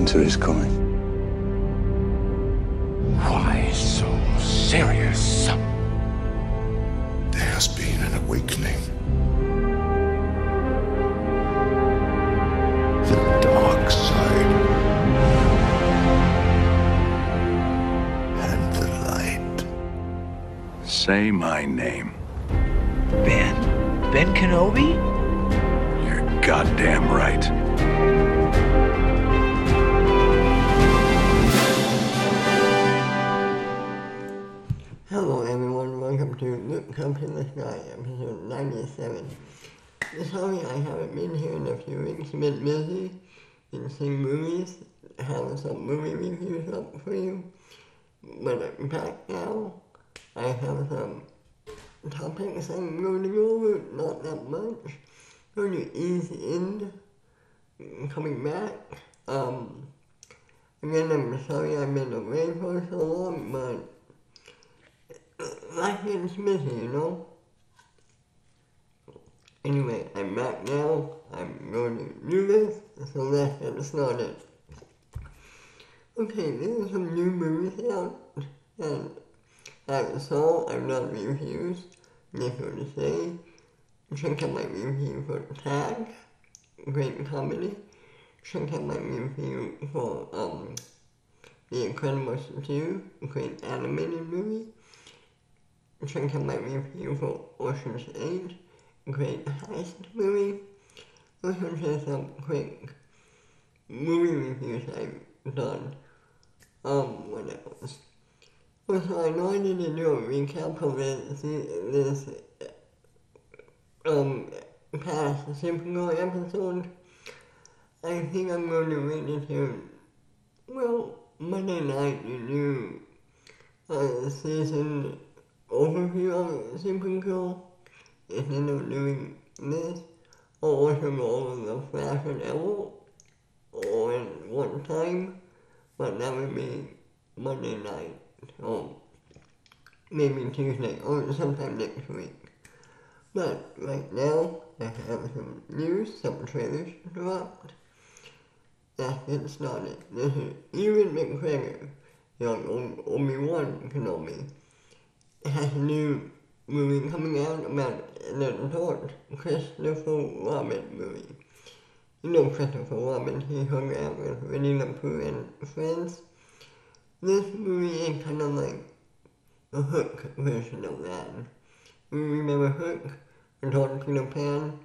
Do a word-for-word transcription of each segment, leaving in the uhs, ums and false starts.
winter is coming. Why so serious? There has been an awakening. The dark side. And the light. Say my name. Ben? Ben Kenobi? You're goddamn right. Hello everyone, welcome to Look Up in the Sky, episode ninety-seven. Sorry I haven't been here in a few weeks, a bit busy in seeing movies, having some movie reviews up for you. But I'm back now. I have some topics I'm going to go over, not that much. Going to ease in, coming back. Um, again, I'm sorry I've been away for so long, but life gets busy, you know? Anyway, I'm back now. I'm going to do this, so let's get started. Okay, there's some new movies out, and I saw, I've done reviews, just want to say, check out my review for Tag, great comedy. Check out my review for um, The Incredibles two, great animated movie. Check out my review for Ocean's eight, great heist movie. Also check some quick movie reviews I've done. Um, what else? Also, I know I need to do a recap of this, this um, past Supergirl episode. I think I'm going to wait until, well, Monday night to do a season overview of Supergirl instead of doing this, or also go over the Flash and Arrow all in one time, but that would be Monday night, or maybe Tuesday, or sometime next week. But right now, I have some news, some trailers dropped. Let's get started. This is Ewan McGregor, young Obi-Wan Kenobi. It has a new movie coming out about the adult Christopher Robin movie. You know Christopher Robin, he hung out with Winnie the Pooh and friends. This movie is kind of like a Hook version of that. You remember Hook? Adult Peter Pan,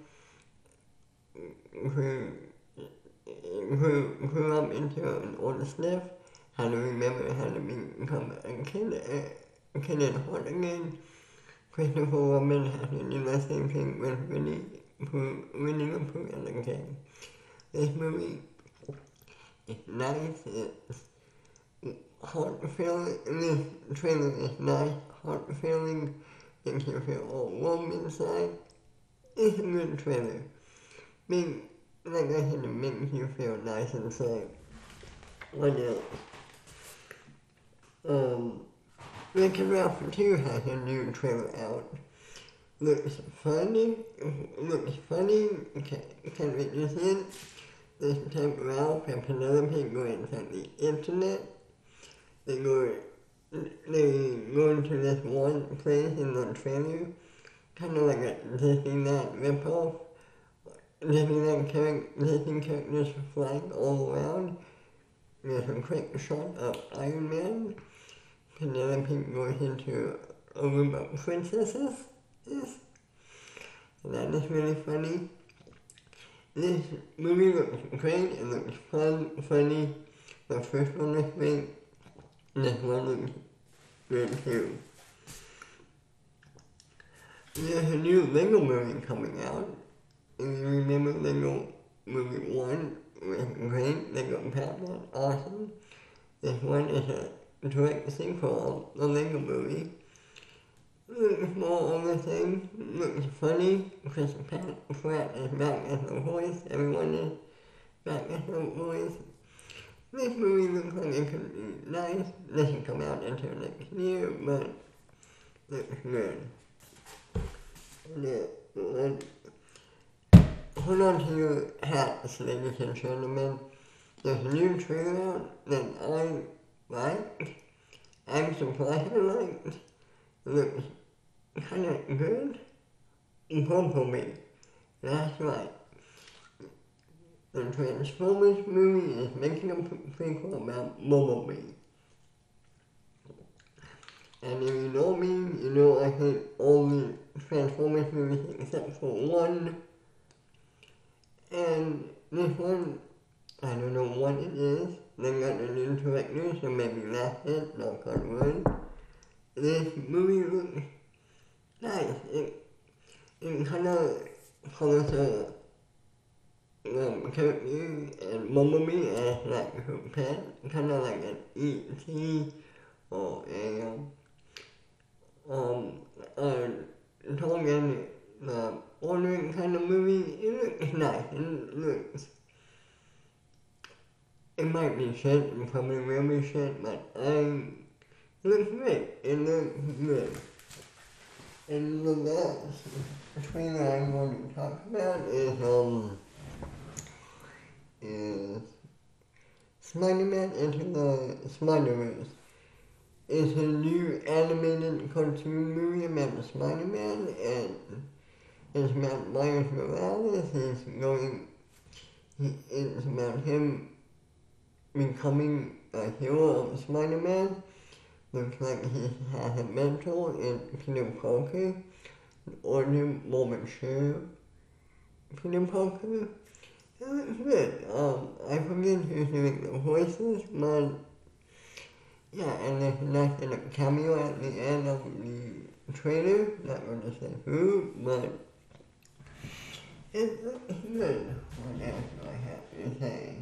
who, who grew up into an older sniff, had to remember how to become a kid, a kid at heart again. Christopher Robin had to do the same thing with Winnie, Pooh, Winnie the Pooh and the gang. This movie is nice, it's heart-filling, this trailer is nice, heart-filling, makes you feel all warm inside. It's a good trailer. Being, like I said, it makes you feel nice inside. What else? Um, Wreck-It Ralph two has a new trailer out. Looks funny, looks funny, can't, can't read this in. This time Ralph and Penelope go inside the internet. They go, they go into this one place in the trailer, kind of like a Disneyland ripoff. Disneyland character, Disney characters flying all around. There's a quick shot of Iron Man. Penelope goes into a room of princesses. Yes. And that is really funny. This movie looks great. It looks fun, funny. The first one was great. This one looks good too. There's a new Lego movie coming out. If you remember Lego Movie one, it was great. Lego Batman, awesome. This one is a direct sequel of the Lego Movie. Looks more of the same, looks funny. Chris Pratt is back as the voice, everyone is back as the voice. This movie looks like it could be nice. It doesn't come out until next year, but looks good. Yeah, hold on to your hats, ladies and gentlemen. there's a new trailer out that I like. I'm surprised I liked. It looks kinda good. Bumblebee. That's right. The Transformers movie is making a prequel about Bumblebee. And if you know me, you know I hate all the Transformers movies except for one. And this one, I don't know what it is. They got a new director, so maybe that's it, knock on wood. This movie looks nice. It, it kind of follows a um, character and Bumblebee as like her pet, kind of like an E T or a um, um a Tolkien uh, ordering kind of movie. It looks nice. It looks. It might be shit, it probably will be shit, but I, it looks great. It looks good. And the last trailer I'm going to talk about is um is Spider-Man Into the Spider-Verse. It's a new animated cartoon movie about Spider-Man, and it's about Miles Morales. He's going, he, it's about him becoming a hero of Spider-Man. Looks like he has a mentor in Peter Parker, or new more mature Peter Parker. It looks good. Um, I forget who's doing the voices, but yeah, and there's a nice little cameo at the end of the trailer. Not going to say who, but it looks good. What else do I have to say?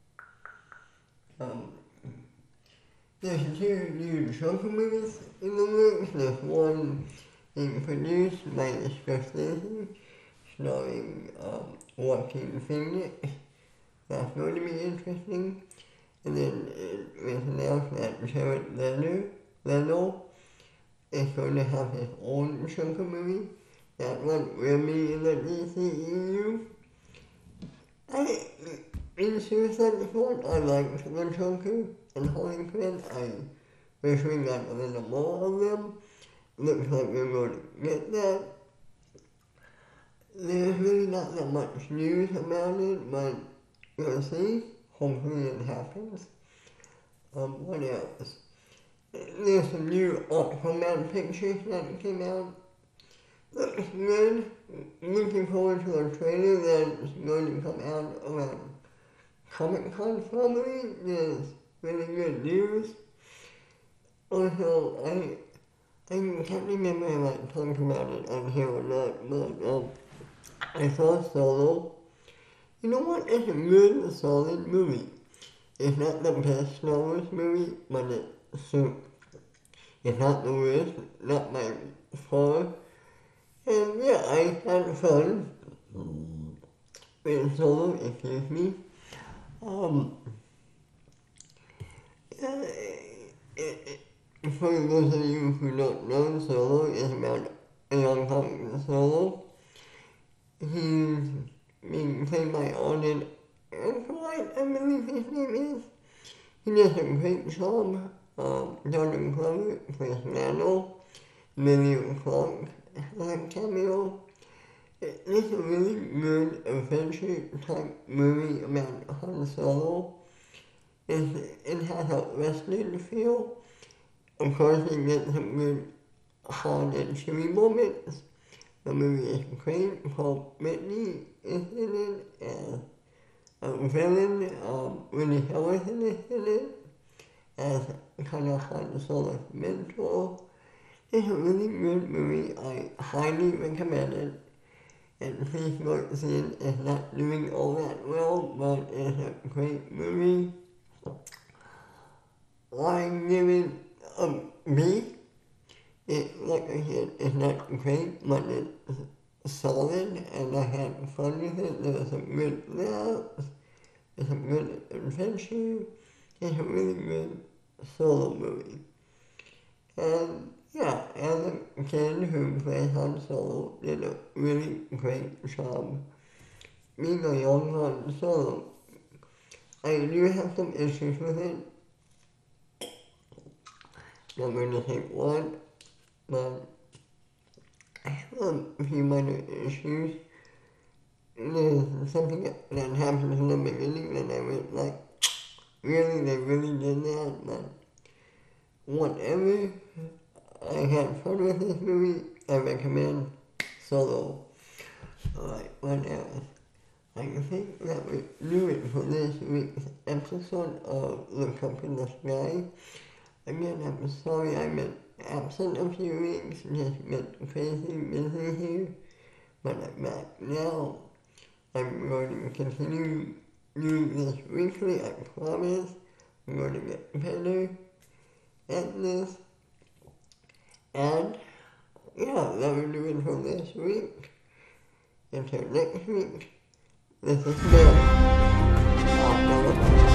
Um, there's two new Joker movies in the works. There's one being produced by Scorsese, starring um, Joaquin Phoenix. That's going to be interesting. And then it was announced that Jared Leto, Leto is going to have his own Joker movie. That one will be in the D C E U. I, in Suicide Squad, I liked the Joker and Harley Quinn. I wish we got a little more of them. Looks like we're going to get that. There's really not that much news about it, but we'll see. Hopefully it happens. Um, what else? There's some new Aquaman pictures that came out. Looks good. Looking forward to a trailer that's going to come out around Comic Con probably. There's really good news. Also, I I can't remember if I talked about it on here or not, but um, I saw Solo. You know what? It's a good, solid movie. It's not the best Star Wars movie, but it's so, it's not the worst, not by far. And yeah, I had fun with Solo, excuse me. Um, yeah, it, it, for those of you who don't know, Solo is about a young Han Solo. He's being played by Arnold Eckhart, I believe his name is. He does a great job. Um, Jordan Glover plays Nano. Emilia Clarke has a cameo. It, it's a really good adventure type movie about Han Solo. It, it has a western feel. Of course, it gets some good Han and Chewie moments. The movie is great. Paul Bettany is in it as a villain. Um, Woody Harrelson is in it as kind of Han Solo's mentor. It's a really good movie. I highly recommend it. And please go to see it. It's not doing all that well, but it's a great movie. I give it a B. It, like I said, it's not great, but it's solid, and I had fun with it. There was some good laughs, there's some good adventure. It's a really good Solo movie. And yeah, Alec Ken, who plays Han Solo, did a really great job being a young Han Solo. I do have some issues with it. I'm going to take one, but I have a few minor issues. There's something that happened in the beginning that I was like, really, they really did that, but whatever. I had fun with this movie. I recommend Solo. Alright, what else? I think that we do it for this week's episode of Look Up in the Sky. Again, I'm sorry I've been absent a few weeks, just been crazy busy here, but I'm back now. I'm going to continue doing this weekly, I promise. I'm going to get better at this. And, yeah, that will do it for this week. Until next week, this is Ben.